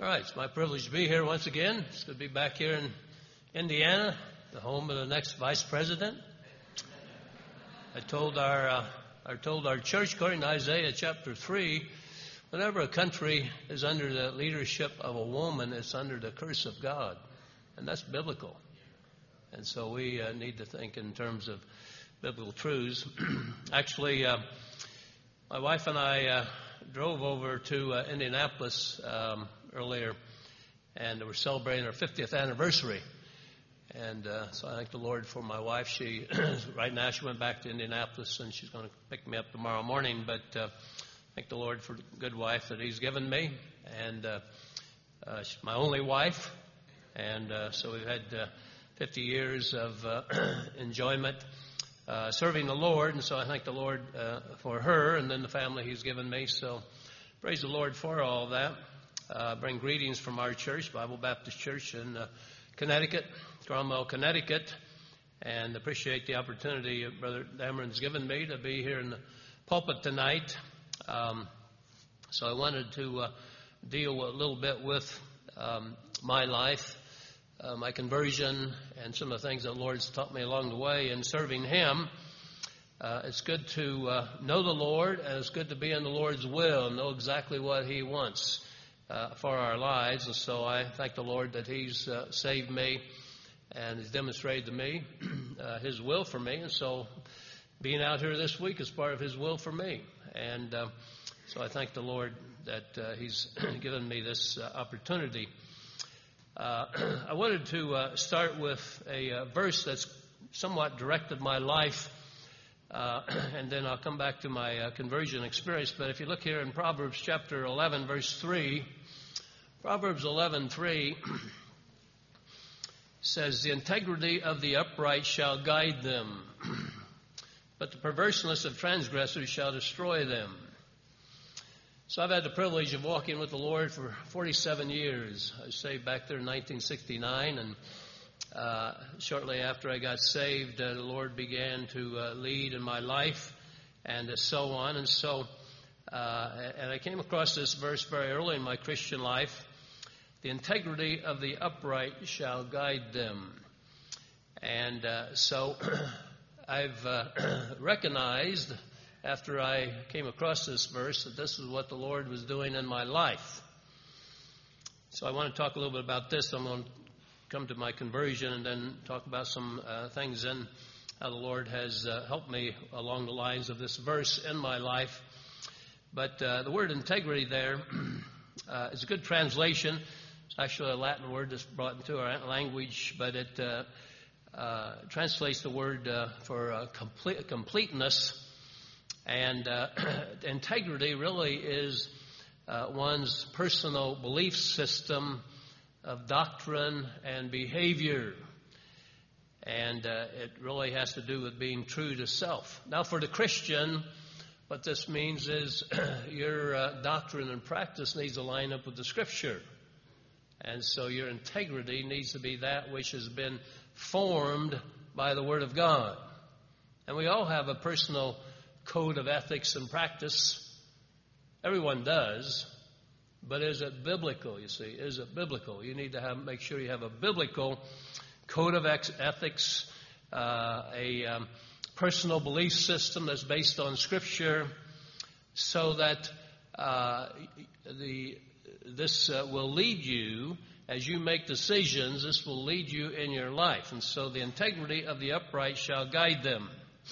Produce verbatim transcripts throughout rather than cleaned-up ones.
right, it's my privilege to be here once again. It's good to be back here in Indiana, the home of the next vice president. I told our uh, I told our church, according to Isaiah chapter three, whenever a country is under the leadership of a woman, it's under the curse of God, and that's biblical. And so we uh, need to think in terms of biblical truths. Actually, uh, my wife and I uh, drove over to uh, Indianapolis um, earlier, and we're celebrating our fiftieth anniversary. And uh, so I thank the Lord for my wife. She right now she went back to Indianapolis, and she's going to pick me up tomorrow morning. But uh, thank the Lord for the good wife that He's given me, and uh, uh, she's my only wife. And uh, so we've had uh, fifty years of uh, enjoyment uh, serving the Lord, and so I thank the Lord uh, for her and then the family He's given me. So praise the Lord for all of that. Uh, bring greetings from our church, Bible Baptist Church in uh, Connecticut, Cromwell, Connecticut, and appreciate the opportunity Brother Dameron's given me to be here in the pulpit tonight. Um, so I wanted to uh, deal a little bit with um, my life, uh, my conversion, and some of the things that the Lord's taught me along the way in serving Him. Uh, it's good to uh, know the Lord, and it's good to be in the Lord's will and know exactly what He wants uh, for our lives. And so I thank the Lord that He's uh, saved me and He's demonstrated to me uh, His will for me. And so being out here this week is part of His will for me. And uh, so I thank the Lord that uh, He's given me this uh, opportunity. Uh, I wanted to uh, start with a uh, verse that's somewhat directed my life, uh, and then I'll come back to my uh, conversion experience. But if you look here in Proverbs chapter eleven, verse three, Proverbs eleven three says, "The integrity of the upright shall guide them, but the perverseness of transgressors shall destroy them." So I've had the privilege of walking with the Lord for forty-seven years. I was saved back there in nineteen sixty-nine, and uh, shortly after I got saved, uh, the Lord began to uh, lead in my life, and uh, so on. And so, uh, and I came across this verse very early in my Christian life: "The integrity of the upright shall guide them." And uh, so I've uh, recognized, after I came across this verse, that this is what the Lord was doing in my life. So I want to talk a little bit about this. I'm going to come to my conversion and then talk about some uh, things and how the Lord has uh, helped me along the lines of this verse in my life. But uh, the word integrity there uh, is a good translation. It's actually a Latin word that's brought into our language, but it uh, uh, translates the word uh, for uh, complete, completeness. And uh, integrity really is uh, one's personal belief system of doctrine and behavior. And uh, it really has to do with being true to self. Now, for the Christian, what this means is your uh, doctrine and practice needs to line up with the Scripture. And so your integrity needs to be that which has been formed by the Word of God. And we all have a personal code of ethics and practice. Everyone does. But is it biblical, you see? Is it biblical? You need to have make sure you have a biblical code of ex- ethics, uh, a um, personal belief system that's based on Scripture, so that uh, the this uh, will lead you, as you make decisions, this will lead you in your life. And so the integrity of the upright shall guide them.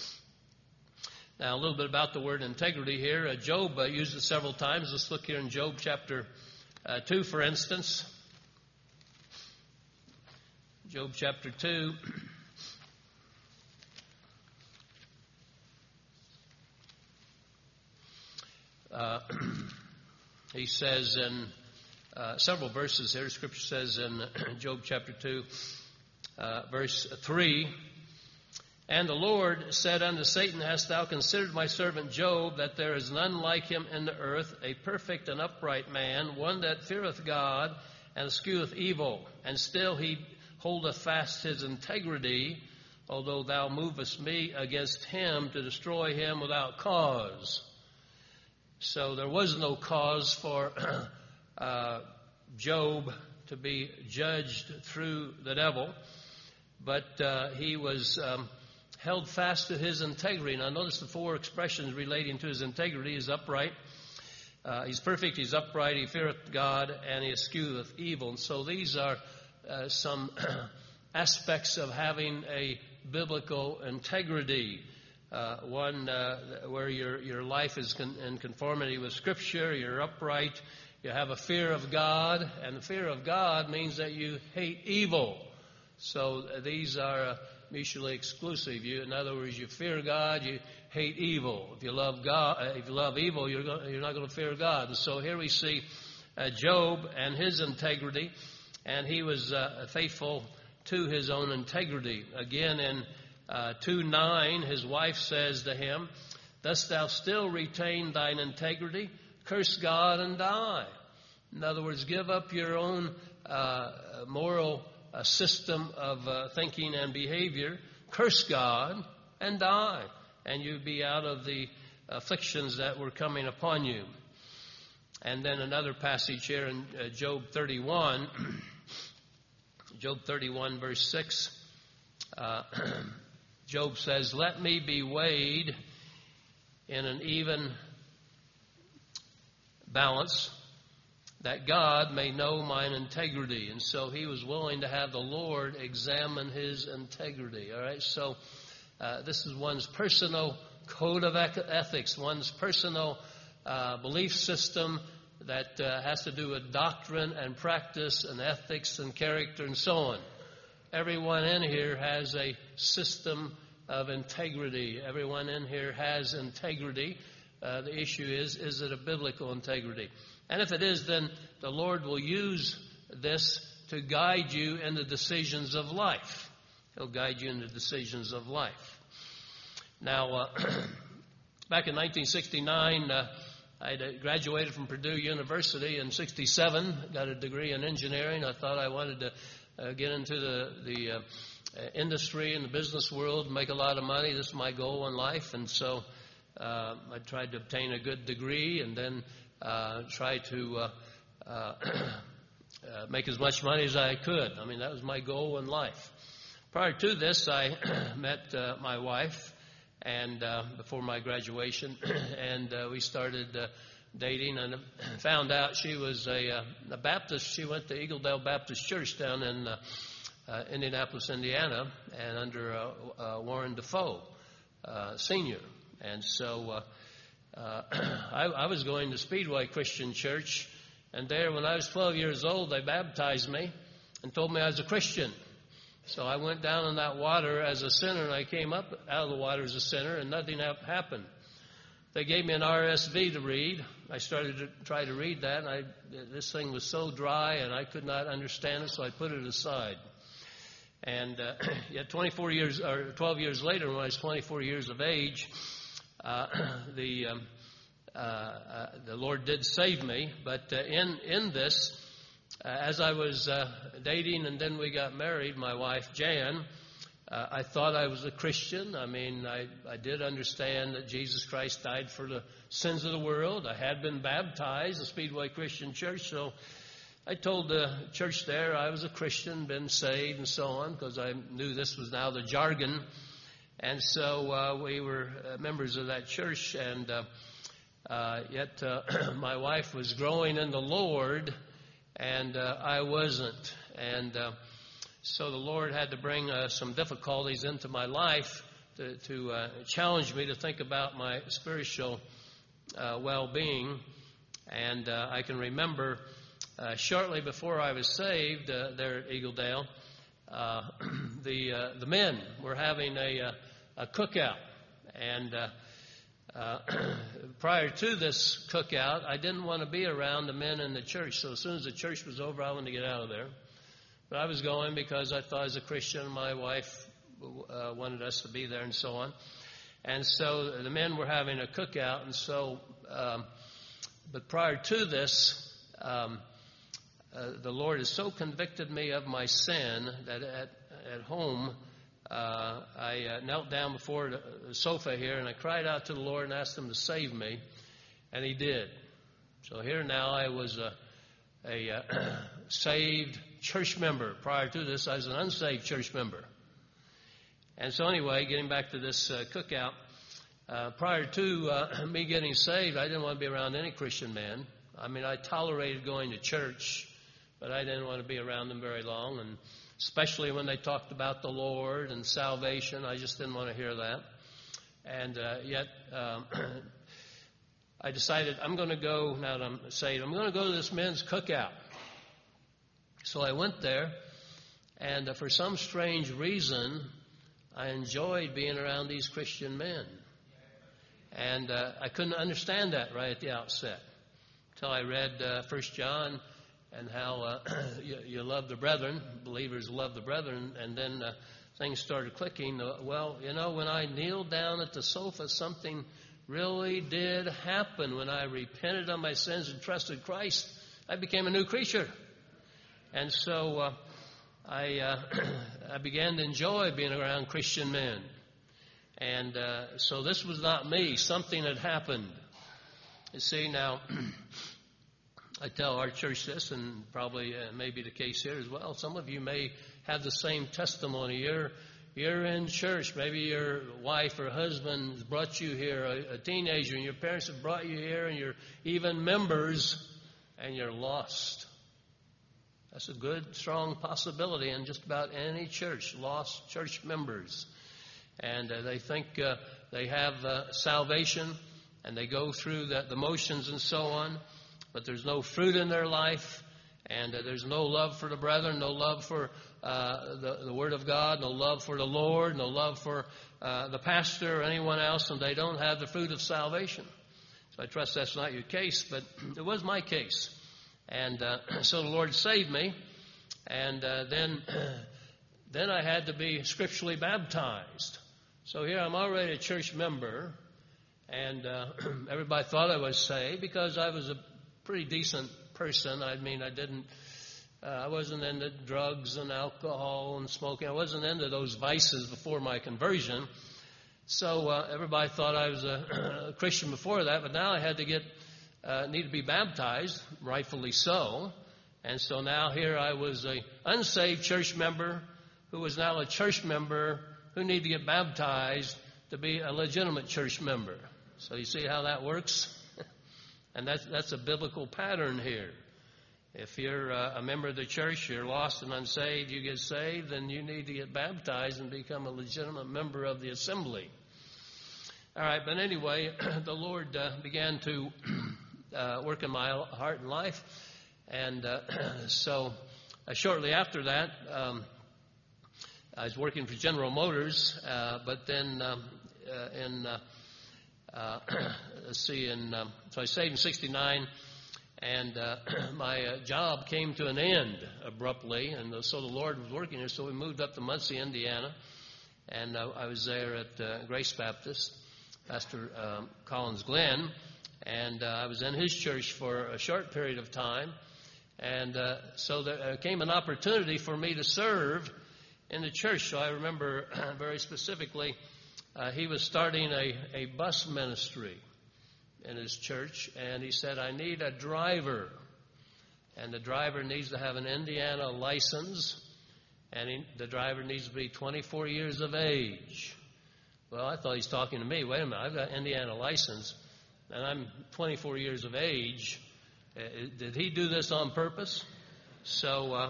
Now, a little bit about the word integrity here. Uh, Job uh, used it several times. Let's look here in Job chapter uh, two, for instance. Job chapter two. Uh, he says in uh, several verses here, Scripture says in Job chapter two, uh, verse three, "And the Lord said unto Satan, Hast thou considered my servant Job, that there is none like him in the earth, a perfect and upright man, one that feareth God and escheweth evil? And still he holdeth fast his integrity, although thou movest me against him to destroy him without cause." So there was no cause for uh, Job to be judged through the devil, but uh, he was um, held fast to his integrity. Now notice the four expressions relating to his integrity. He's upright, uh, he's perfect, he's upright, he feareth God, and he escheweth evil. And so these are uh, some aspects of having a biblical integrity. Uh, one uh, where your your life is con- in conformity with Scripture, you're upright, you have a fear of God, and the fear of God means that you hate evil. So uh, these are uh, mutually exclusive. You, in other words, you fear God, you hate evil. If you love God, uh, if you love evil, you're go- you're not going to fear God. And so here we see uh, Job and his integrity, and he was uh, faithful to his own integrity. Again, in uh, two nine, his wife says to him, "Dost thou still retain thine integrity? Curse God and die." In other words, give up your own uh, moral uh, system of uh, thinking and behavior, curse God and die, and you'd be out of the afflictions that were coming upon you. And then another passage here in uh, Job thirty-one, Job thirty-one, verse six, uh, Job says, "Let me be weighed in an even balance, that God may know mine integrity." And so he was willing to have the Lord examine his integrity. All right, so uh, this is one's personal code of ethics, one's personal uh, belief system that uh, has to do with doctrine and practice and ethics and character and so on. Everyone in here has a system of integrity. Everyone in here has integrity. Uh, the issue is, is it a biblical integrity? And if it is, then the Lord will use this to guide you in the decisions of life. He'll guide you in the decisions of life. Now, uh, back in nineteen sixty-nine, uh, I graduated from Purdue University in sixty-seven, got a degree in engineering. I thought I wanted to uh, get into the, the uh, industry and the business world, make a lot of money. This is my goal in life. And so uh, I tried to obtain a good degree and then uh, try to uh, uh, uh, make as much money as I could. I mean, that was my goal in life. Prior to this, I met uh, my wife, and uh, before my graduation, and uh, we started uh, dating, and found out she was a, uh, a Baptist. She went to Eagledale Baptist Church down in uh, uh, Indianapolis, Indiana, and under uh, uh, Warren Defoe, uh, Senior. And so uh, uh, I, I was going to Speedway Christian Church, and there, when I was twelve years old, they baptized me and told me I was a Christian. So I went down in that water as a sinner, and I came up out of the water as a sinner, and nothing happened. They gave me an R S V to read. I started to try to read that, and I, this thing was so dry, and I could not understand it, so I put it aside. And uh, yet twenty-four years, or twelve years later, when I was twenty-four years of age, uh, the um, uh, uh, the Lord did save me. But uh, in in this, uh, as I was uh, dating, and then we got married, my wife Jan, uh, I thought I was a Christian. I mean, I I did understand that Jesus Christ died for the sins of the world. I had been baptized at Speedway Christian Church, so I told the church there I was a Christian, been saved, and so on, because I knew this was now the jargon. And so uh, we were uh, members of that church, and uh, uh, yet uh, my wife was growing in the Lord, and uh, I wasn't. And uh, so the Lord had to bring uh, some difficulties into my life to, to uh, challenge me to think about my spiritual uh, well-being. And uh, I can remember Uh, shortly before I was saved, uh, there at Eagledale, uh, the uh, the men were having a, a, a cookout, and uh, uh, prior to this cookout, I didn't want to be around the men in the church. So as soon as the church was over, I wanted to get out of there. But I was going because I thought, as a Christian, my wife uh, wanted us to be there, and so on. And so the men were having a cookout, and so, um, but prior to this. Um, Uh, the Lord has so convicted me of my sin that at, at home uh, I uh, knelt down before the sofa here, and I cried out to the Lord and asked Him to save me, and He did. So here now I was a, a uh, saved church member. Prior to this, I was an unsaved church member. And so anyway, getting back to this uh, cookout, uh, prior to uh, me getting saved, I didn't want to be around any Christian men. I mean, I tolerated going to church, but I didn't want to be around them very long, and especially when they talked about the Lord and salvation, I just didn't want to hear that. And uh, yet, um, I decided I'm going to go, now that I'm saved, I'm going to go to this men's cookout. So I went there, and uh, for some strange reason, I enjoyed being around these Christian men. And uh, I couldn't understand that right at the outset until I read uh, First John and how uh, you, you love the brethren, believers love the brethren, and then uh, things started clicking. Well, you know, when I kneeled down at the sofa, something really did happen. When I repented of my sins and trusted Christ, I became a new creature. And so uh, I, uh, I began to enjoy being around Christian men. And uh, so this was not me. Something had happened. You see, now, I tell our church this, and probably uh, may be the case here as well. Some of you may have the same testimony. You're, you're in church. Maybe your wife or husband has brought you here, a, a teenager, and your parents have brought you here, and you're even members, and you're lost. That's a good, strong possibility in just about any church, lost church members. And uh, they think uh, they have uh, salvation, and they go through the, the motions and so on, but there's no fruit in their life, and uh, there's no love for the brethren, no love for uh, the, the Word of God, no love for the Lord, no love for uh, the pastor or anyone else, and they don't have the fruit of salvation. So I trust that's not your case, but it was my case. And uh, so the Lord saved me, and uh, then then I had to be scripturally baptized. So here I'm already a church member, and uh, everybody thought I was saved because I was a pretty decent person. I mean, I didn't, uh, I wasn't into drugs and alcohol and smoking. I wasn't into those vices before my conversion. So uh, everybody thought I was a, a Christian before that, but now I had to get Uh, need to be baptized, rightfully so. And so now here I was a unsaved church member who was now a church member who needed to get baptized to be a legitimate church member. So you see how that works? And that's, that's a biblical pattern here. If you're uh, a member of the church, you're lost and unsaved, you get saved, then you need to get baptized and become a legitimate member of the assembly. All right, but anyway, the Lord uh, began to Uh, work in my heart and life. And uh, so uh, shortly after that, um, I was working for General Motors, uh, but then um, uh, in, uh, uh, let's see, in, um, so I saved in sixty-nine, and uh, my uh, job came to an end abruptly, and so the Lord was working here, so we moved up to Muncie, Indiana, and uh, I was there at uh, Grace Baptist, Pastor um, Collins Glenn. And uh, I was in his church for a short period of time. And uh, so there uh, came an opportunity for me to serve in the church. So I remember very specifically, uh, he was starting a, a bus ministry in his church. And he said, I need a driver. And the driver needs to have an Indiana license. And he, the driver needs to be twenty-four years of age. Well, I thought he's talking to me. Wait a minute, I've got an Indiana license. And I'm twenty-four years of age. Uh, did he do this on purpose? So uh,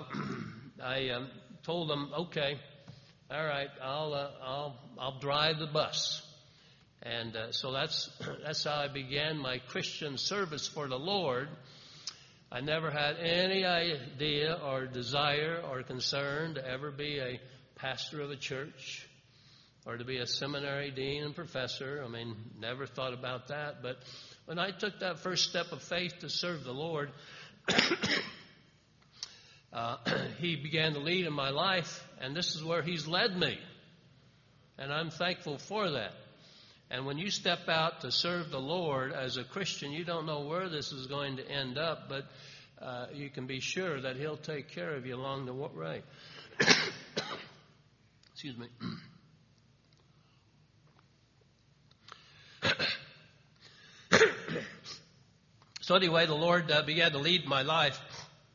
I um, told him, okay, all right, I'll uh, I'll I'll drive the bus. And uh, so that's that's how I began my Christian service for the Lord. I never had any idea or desire or concern to ever be a pastor of a church, or to be a seminary dean and professor. I mean, never thought about that. But when I took that first step of faith to serve the Lord, uh, he began to lead in my life, and this is where he's led me. And I'm thankful for that. And when you step out to serve the Lord as a Christian, you don't know where this is going to end up, but uh, you can be sure that he'll take care of you along the way. Excuse me. So anyway, the Lord uh, began to lead my life,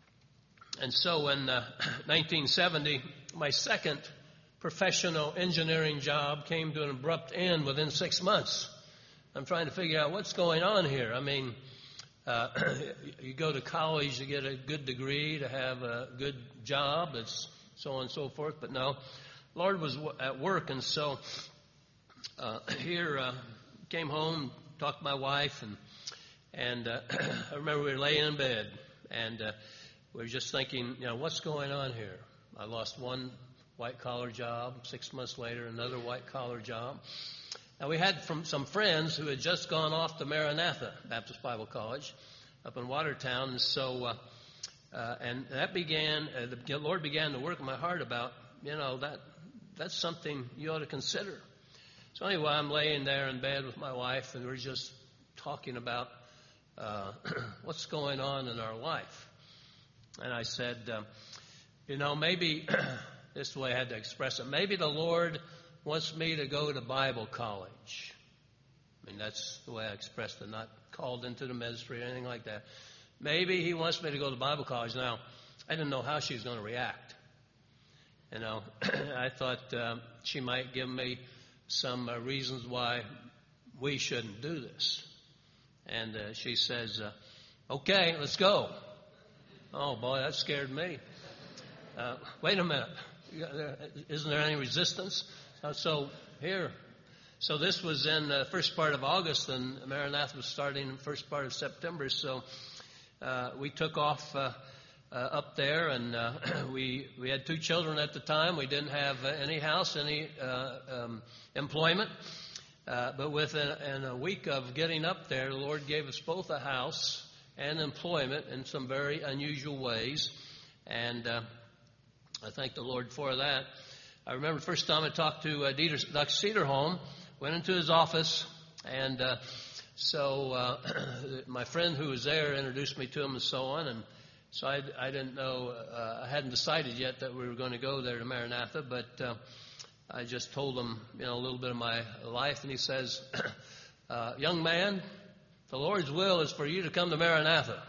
And so in uh, nineteen seventy, my second professional engineering job came to an abrupt end within six months. I'm trying to figure out what's going on here. I mean, uh, you go to college to get a good degree, to have a good job, that's so on and so forth. But no, Lord was w- at work. And so uh, here, uh, came home, talked to my wife, and and uh, I remember we were laying in bed, and uh, we were just thinking, you know, what's going on here? I lost one white-collar job. Six months later, another white-collar job. Now, we had from some friends who had just gone off to Maranatha Baptist Bible College up in Watertown. And so, uh, uh, and that began, uh, the Lord began to work in my heart about, you know, that that's something you ought to consider. So anyway, I'm laying there in bed with my wife, and we're just talking about uh, what's going on in our life. And I said, um, you know, maybe, this is the way I had to express it, maybe the Lord wants me to go to Bible college. I mean, that's the way I expressed it, not called into the ministry or anything like that. Maybe he wants me to go to Bible college. Now, I didn't know how she was going to react. You know, I thought um, she might give me some uh, reasons why we shouldn't do this. And uh, she says, uh, okay, let's go. Oh, boy, that scared me. Uh, wait a minute. Isn't there any resistance? Uh, so here, so this was in the first part of August, and Maranatha was starting in the first part of September. So uh, we took off uh, uh, up there, and uh, we we had two children at the time. We didn't have uh, any house, any uh, um, employment. Uh, but within in a week of getting up there, the Lord gave us both a house and employment in some very unusual ways. And uh, I thank the Lord for that. I remember the first time I talked to uh, Dieter, Doctor Cedarholm, went into his office, and uh, so uh, my friend who was there introduced me to him and so on, and so I, I didn't know, uh, I hadn't decided yet that we were going to go there to Maranatha, but uh, I just told him, you know, a little bit of my life, and he says, uh, young man, the Lord's will is for you to come to Maranatha.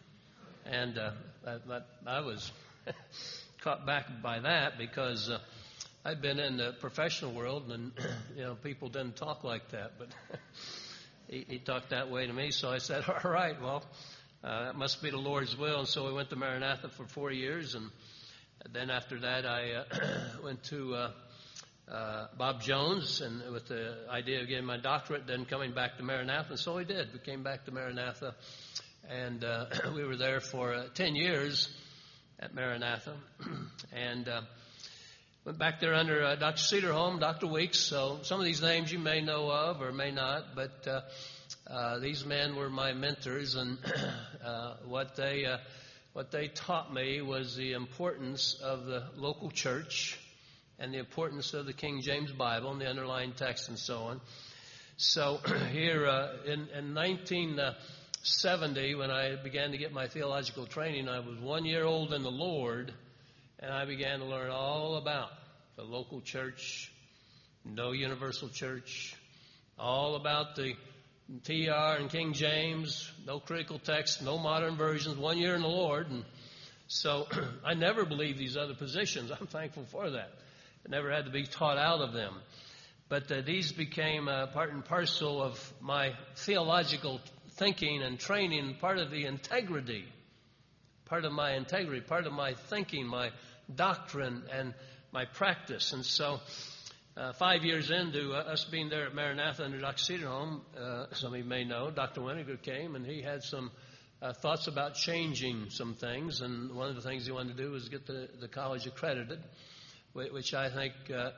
And uh, I, I was caught back by that because uh, I'd been in the professional world, and, you know, people didn't talk like that, but he, he talked that way to me. So I said, all right, well, uh, that must be the Lord's will. And so we went to Maranatha for four years, and then after that I uh, went to uh, uh, Bob Jones, and with the idea of getting my doctorate, then coming back to Maranatha. And so we did. We came back to Maranatha, and uh, we were there for uh, ten years at Maranatha, and uh, went back there under uh, Doctor Cedarholm, Doctor Weeks. So some of these names you may know of or may not, but uh, uh, these men were my mentors, and uh, what they uh, what they taught me was the importance of the local church and the importance of the King James Bible and the underlying text and so on. So here uh, in, in nineteen seventy, when I began to get my theological training, I was one year old in the Lord, and I began to learn all about the local church, no universal church, all about the T R and King James, no critical text, no modern versions, one year in the Lord. And so I never believed these other positions. I'm thankful for that. I never had to be taught out of them. But uh, these became uh, part and parcel of my theological thinking and training, part of the integrity, part of my integrity, part of my thinking, my doctrine, and my practice. And so uh, five years into uh, us being there at Maranatha under Doctor Cedarholm, uh, some of you may know, Doctor Weniger came, and he had some uh, thoughts about changing some things. And one of the things he wanted to do was get the, the college accredited, which I think, uh, uh,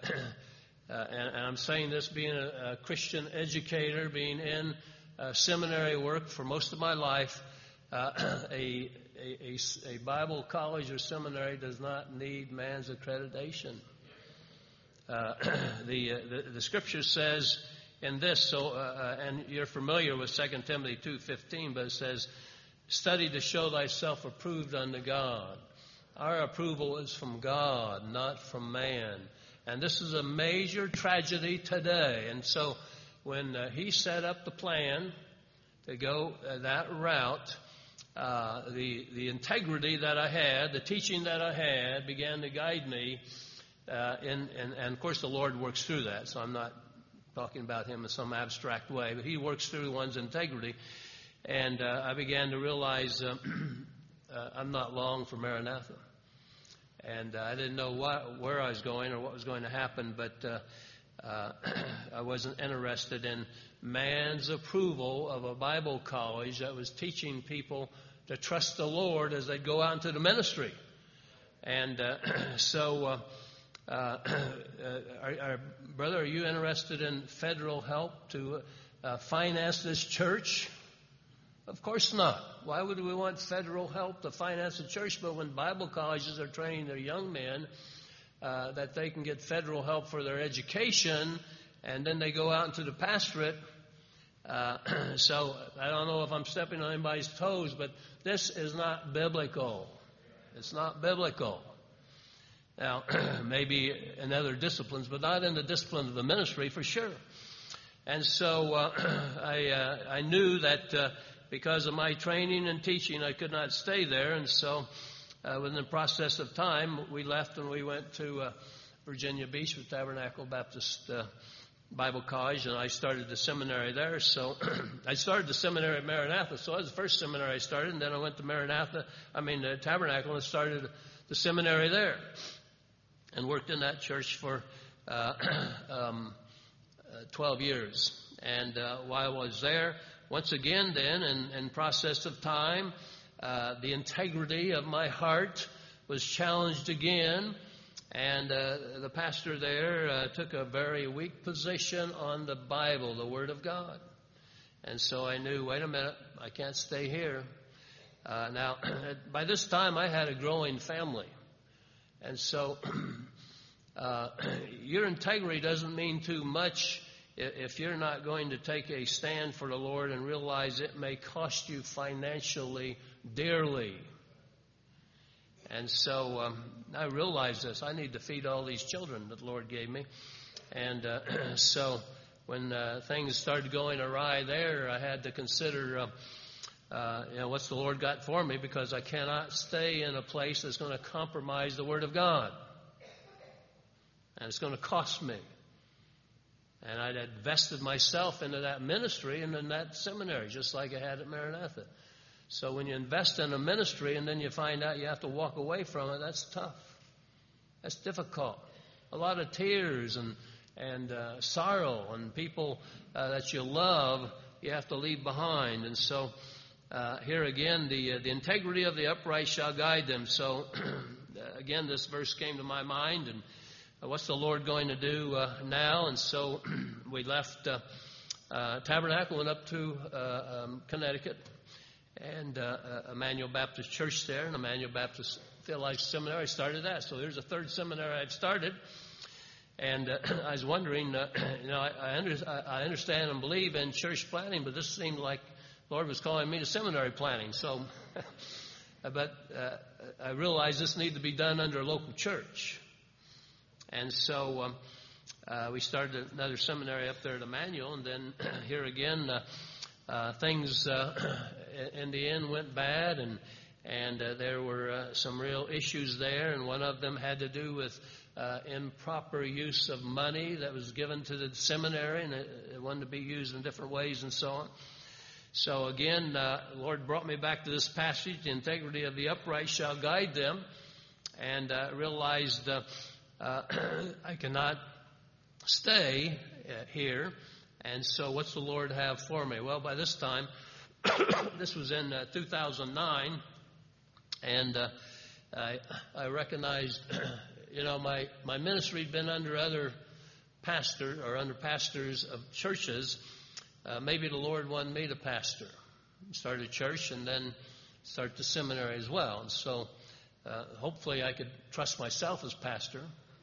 and, and I'm saying this being a, a Christian educator, being in uh, seminary work for most of my life, uh, a, a, a Bible college or seminary does not need man's accreditation. Uh, the, uh, the the Scripture says in this, so uh, and you're familiar with Second Timothy two fifteen, but it says, "Study to show thyself approved unto God." Our approval is from God, not from man. And this is a major tragedy today. And so when uh, he set up the plan to go uh, that route, uh, the the integrity that I had, the teaching that I had, began to guide me. Uh, and, and, and of course, the Lord works through that. So I'm not talking about Him in some abstract way, but He works through one's integrity. And uh, I began to realize uh, uh, I'm not long for Maranatha. And uh, I didn't know what, where I was going or what was going to happen, but uh, uh, I wasn't interested in man's approval of a Bible college that was teaching people to trust the Lord as they go out into the ministry. And uh, so, uh, uh, are, are, brother, are you interested in federal help to uh, finance this church? Of course not. Why would we want federal help to finance the church? But when Bible colleges are training their young men uh, that they can get federal help for their education, and then they go out into the pastorate. Uh, so I don't know if I'm stepping on anybody's toes, but this is not biblical. It's not biblical. Now, maybe in other disciplines, but not in the discipline of the ministry for sure. And so uh, I, uh, I knew that uh, because of my training and teaching, I could not stay there. And so uh, within the process of time, we left and we went to uh, Virginia Beach with Tabernacle Baptist uh, Bible College, and I started the seminary there. So I started the seminary at Maranatha. So that was the first seminary I started, and then I went to Maranatha, I mean uh, Tabernacle, and started the seminary there. And worked in that church for uh, um, uh, twelve years. And uh, while I was there, once again then, in, in process of time, uh, the integrity of my heart was challenged again. And uh, the pastor there uh, took a very weak position on the Bible, the Word of God. And so I knew, wait a minute, I can't stay here. Uh, now, by this time, I had a growing family. And so uh, your integrity doesn't mean too much if you're not going to take a stand for the Lord and realize it may cost you financially dearly. And so um, I realized this. I need to feed all these children that the Lord gave me. And uh, so when uh, things started going awry there, I had to consider... Uh, Uh, you know, what's the Lord got for me, because I cannot stay in a place that's going to compromise the Word of God. And it's going to cost me. And I'd invested myself into that ministry and in that seminary, just like I had at Maranatha. So when you invest in a ministry and then you find out you have to walk away from it, that's tough. That's difficult. A lot of tears and, and uh, sorrow, and people uh, that you love, you have to leave behind. And so... Uh, here again, the uh, the integrity of the upright shall guide them. So, again, this verse came to my mind, and uh, what's the Lord going to do uh, now? And so we left uh, uh, Tabernacle, went up to uh, um, Connecticut, and uh, uh, Emmanuel Baptist Church there, and Emmanuel Baptist Theological Seminary. I started that. So there's a third seminary I've started. And uh, I was wondering, uh, you know, I, I, under, I understand and believe in church planting, but this seemed like Lord was calling me to seminary planning. So, but uh, I realized this needed to be done under a local church. And so um, uh, we started another seminary up there at Emmanuel. And then here again, uh, uh, things uh, in the end went bad. And, and uh, there were uh, some real issues there. And one of them had to do with uh, improper use of money that was given to the seminary. And it, it wanted to be used in different ways and so on. So again, uh, the Lord brought me back to this passage, the integrity of the upright shall guide them, and uh, realized uh, uh, I cannot stay uh, here, and so what's the Lord have for me? Well, by this time, this was in uh, two thousand nine, and uh, I, I recognized, you know, my, my ministry had been under other pastors, or under pastors of churches. Uh, maybe the Lord wanted me to pastor, start a church, and then start the seminary as well. And so uh, hopefully I could trust myself as pastor.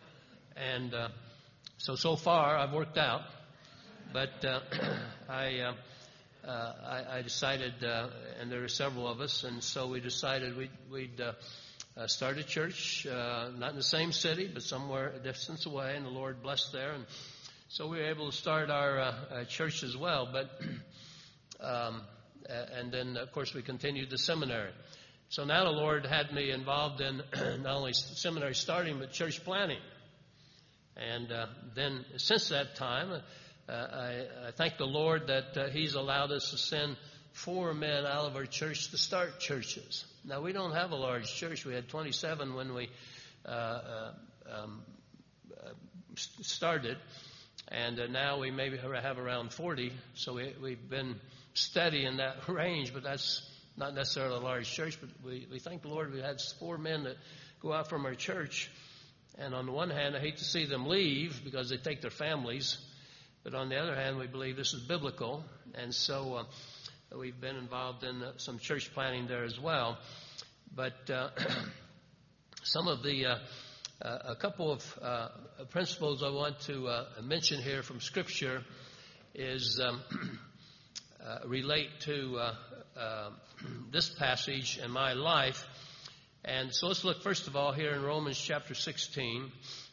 And uh, so, so far I've worked out. But uh, I, uh, uh, I I decided, uh, and there are several of us, and so we decided we'd, we'd uh, uh, start a church, uh, not in the same city, but somewhere a distance away, and the Lord blessed there. And so we were able to start our uh, uh, church as well. But um, uh, and then, of course, we continued the seminary. So now the Lord had me involved in not only seminary starting, but church planting. And uh, then since that time, uh, I, I thank the Lord that uh, He's allowed us to send four men out of our church to start churches. Now, we don't have a large church. We had twenty-seven when we uh, uh, um, uh, started. And uh, now we maybe have around forty. So we, we've been steady in that range, but that's not necessarily a large church. But we, we thank the Lord we had four men that go out from our church. And on the one hand, I hate to see them leave because they take their families. But on the other hand, we believe this is biblical. And so uh, we've been involved in uh, some church planting there as well. But uh, some of the, uh, uh, a couple of uh, principles I want to uh, mention here from Scripture is um, uh, relate to uh, uh, this passage in my life. And so let's look first of all here in Romans chapter sixteen.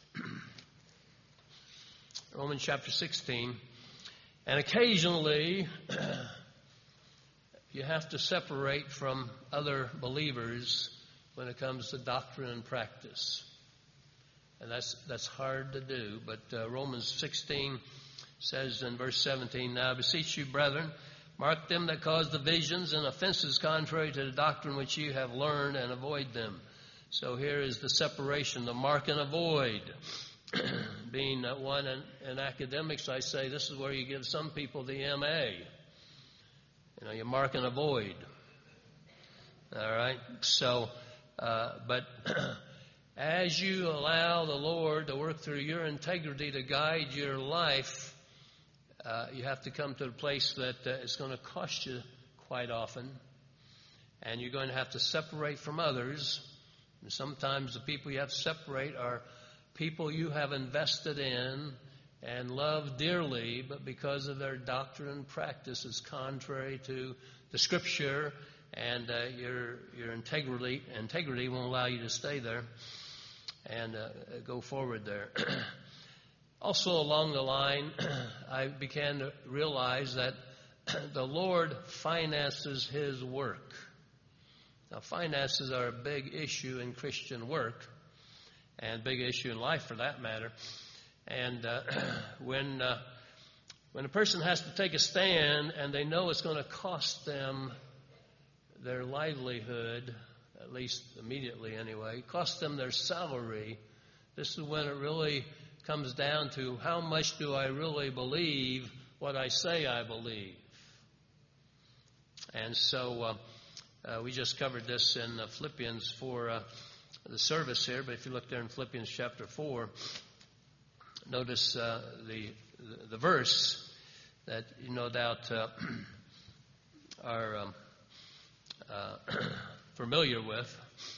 Romans chapter sixteen. And occasionally you have to separate from other believers when it comes to doctrine and practice. And that's that's hard to do. But uh, Romans sixteen says in verse seventeen, Now I beseech you, brethren, mark them that cause divisions and offenses contrary to the doctrine which you have learned, and avoid them. So here is the separation, the mark and avoid. Being uh, one in, in academics, I say this is where you give some people the M A. You know, you mark and avoid. All right? So, uh, but as you allow the Lord to work through your integrity to guide your life, Uh, you have to come to a place that uh, it's going to cost you quite often. And you're going to have to separate from others. And sometimes the people you have to separate are people you have invested in and love dearly, but because of their doctrine and practice is contrary to the Scripture, and uh, your your integrity integrity won't allow you to stay there and uh, go forward there. Also along the line, I began to realize that the Lord finances His work. Now, finances are a big issue in Christian work, and a big issue in life for that matter. And uh, when uh, when a person has to take a stand and they know it's going to cost them their livelihood, at least immediately anyway, cost them their salary, this is when it really comes down to how much do I really believe what I say I believe. And so uh, uh, we just covered this in uh, Philippians for uh, the service here, but if you look there in Philippians chapter four, notice uh, the, the the verse that you no doubt uh, are um, uh, familiar with.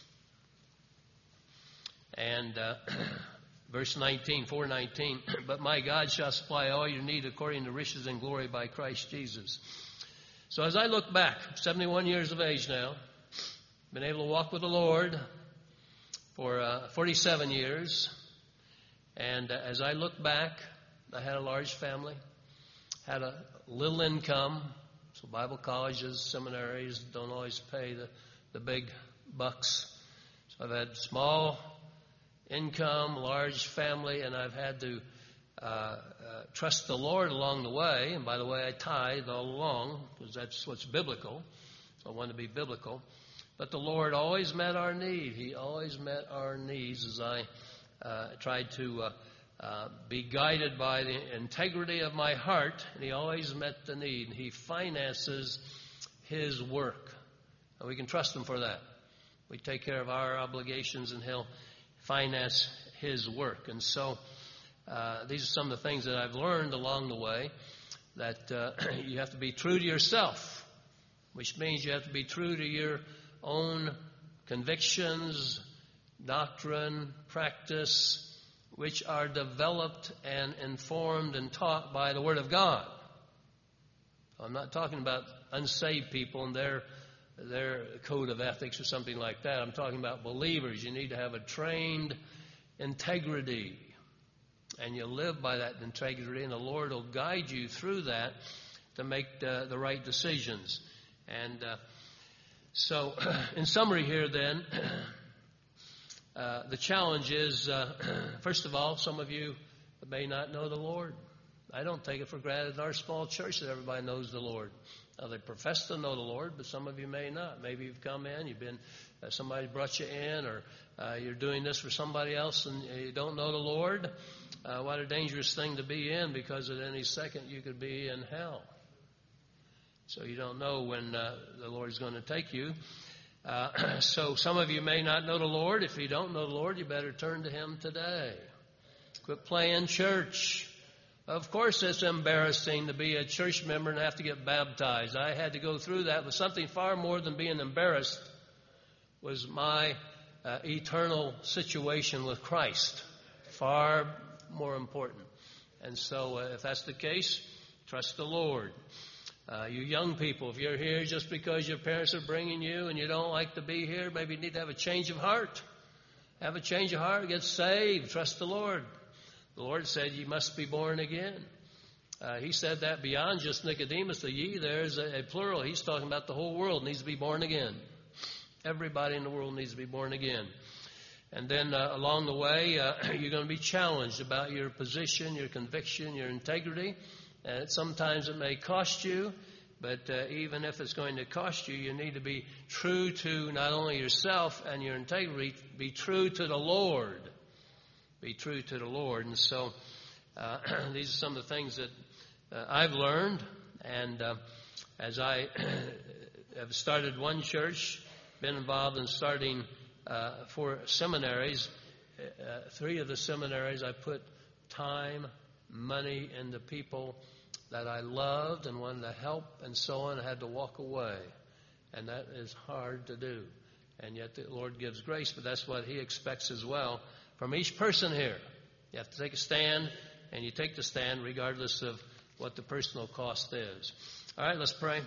And uh, verse nineteen, four nineteen, but my God shall supply all your need according to riches and glory by Christ Jesus. So as I look back, seventy-one years of age now, been able to walk with the Lord for uh, forty-seven years. And uh, as I look back, I had a large family, had a little income. So Bible colleges, seminaries don't always pay the, the big bucks. So I've had small income, large family, and I've had to uh, uh, trust the Lord along the way. And by the way, I tithe all along because that's what's biblical. So I want to be biblical. But the Lord always met our need. He always met our needs as I uh, tried to uh, uh, be guided by the integrity of my heart. And He always met the need. He finances His work. And we can trust Him for that. We take care of our obligations and He'll finance His work. And so uh, these are some of the things that I've learned along the way, that uh, you have to be true to yourself, which means you have to be true to your own convictions, doctrine, practice, which are developed and informed and taught by the Word of God. I'm not talking about unsaved people and their their code of ethics or something like that. I'm talking about believers. You need to have a trained integrity, and you live by that integrity, and the Lord will guide you through that to make the, the right decisions. And uh, so, in summary here then, uh, the challenge is, uh, first of all, some of you may not know the Lord. I don't take it for granted in our small church that everybody knows the Lord. Now, they profess to know the Lord, but some of you may not. Maybe you've come in, you've been, uh, somebody brought you in, or uh, you're doing this for somebody else and you don't know the Lord. Uh, what a dangerous thing to be in, because at any second you could be in hell. So you don't know when uh, the Lord's going to take you. Uh, so some of you may not know the Lord. If you don't know the Lord, you better turn to Him today. Quit playing church. Of course, it's embarrassing to be a church member and have to get baptized. I had to go through that, but something far more than being embarrassed was my uh, eternal situation with Christ. Far more important. And so uh, if that's the case, trust the Lord. Uh, you young people, if you're here just because your parents are bringing you and you don't like to be here, maybe you need to have a change of heart. Have a change of heart, get saved, trust the Lord. The Lord said you must be born again. Uh, he said that beyond just Nicodemus. The ye there is a, a plural. He's talking about the whole world needs to be born again. Everybody in the world needs to be born again. And then uh, along the way, uh, you're going to be challenged about your position, your conviction, your integrity. And sometimes it may cost you, but uh, even if it's going to cost you, you need to be true to not only yourself and your integrity, be true to the Lord. Be true to the Lord. And so uh, these are some of the things that uh, I've learned. And uh, as I have started one church, been involved in starting uh, four seminaries, uh, three of the seminaries I put time, money into people that I loved and wanted to help and so on. I had to walk away. And that is hard to do. And yet the Lord gives grace, but that's what He expects as well from each person here. You have to take a stand, and you take the stand regardless of what the personal cost is. All right, let's pray.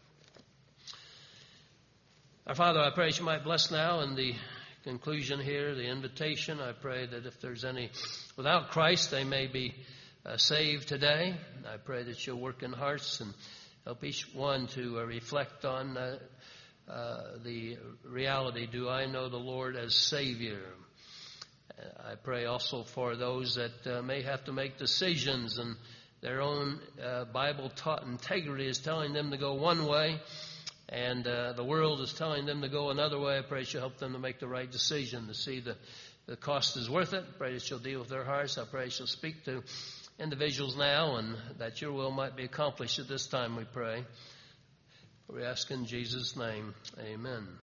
Our Father, I pray that you might bless now in the conclusion here, the invitation. I pray that if there's any without Christ, they may be uh, saved today. I pray that you'll work in hearts and help each one to uh, reflect on uh, uh, the reality. Do I know the Lord as Savior? I pray also for those that uh, may have to make decisions and their own uh, Bible-taught integrity is telling them to go one way and uh, the world is telling them to go another way. I pray that you'll help them to make the right decision, to see the, the cost is worth it. I pray that you'll deal with their hearts. I pray that you'll speak to individuals now and that your will might be accomplished at this time, we pray. We ask in Jesus' name, amen.